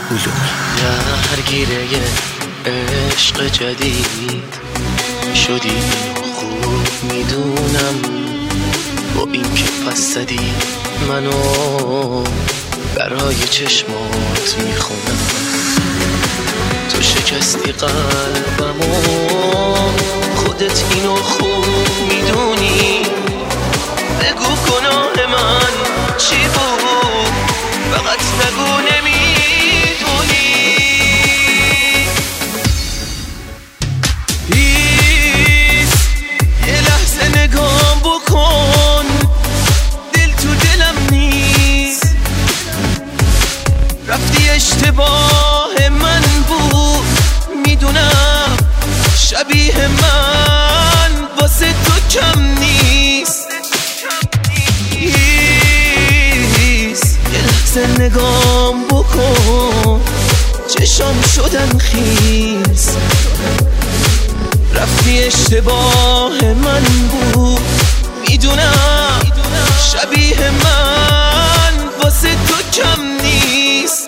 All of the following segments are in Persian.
درگیره عشق جدید شدی، خوب میدونم با این که پس زدی منو برای چشمات میخونم. تو شکستی قلبمو، خودت اینو خوب میدونی. بگو گناه من چی بود، فقط نگو نمیدونی. پیس یه لحظه نگام بکن، دل تو دلم نیست. رفتی اشتباه من بود میدونم، شبیه من واسه تو کم نیست. یه لحظه نگام بکن، چشام شدن خیس. رفتی اشتباه من بود میدونم، شبیه من واسه تو کم نیست.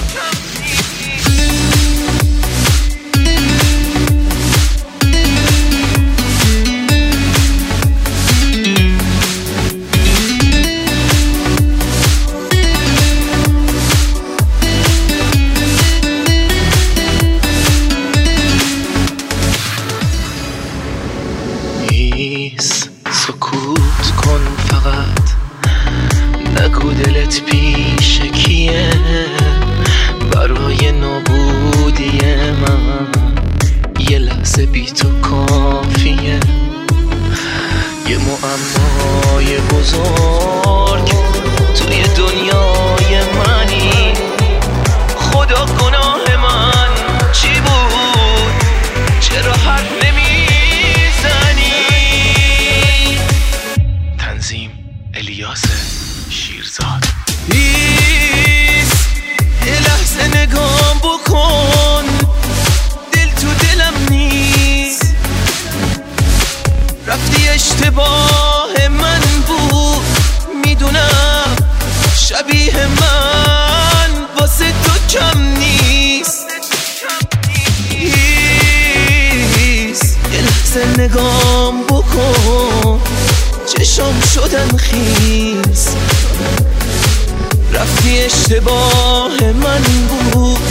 سکوت کن، فقط نگو دلت پیش کیه. برای نابودی من یه لحظه بی تو کافیه. یه معمای بزرگ توی دنیای منی. خدا گناه من چی بود، چرا حرف الیاس شیرزاد. پیس یه لحظه نگام بکن، دل تو دلم نیست. رفتی اشتباه من بود میدونم، شبیه من واسه تو کم نیست. پیس یه لحظه نگام بکن، چشام شدن خیس. رفتی اشتباه من بود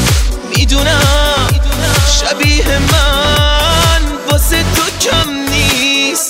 میدونم، شبیه من واسه تو کم نیست.